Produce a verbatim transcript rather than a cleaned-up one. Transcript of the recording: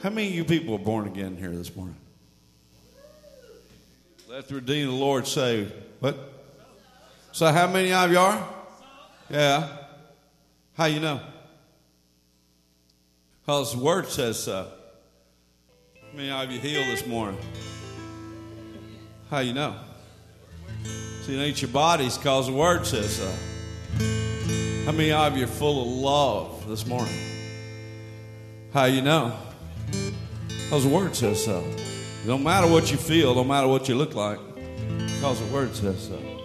How many of you people are born again here this morning? Let the redeemed of the Lord say, what? So how many of you are? Yeah. How you know? Because the word says so. How many of you healed this morning? How you know? See, it ain't your bodies because the word says so. How many of you are full of love this morning? How you know? Because the word says so. It don't matter what you feel, don't matter what you look like, because the word says so.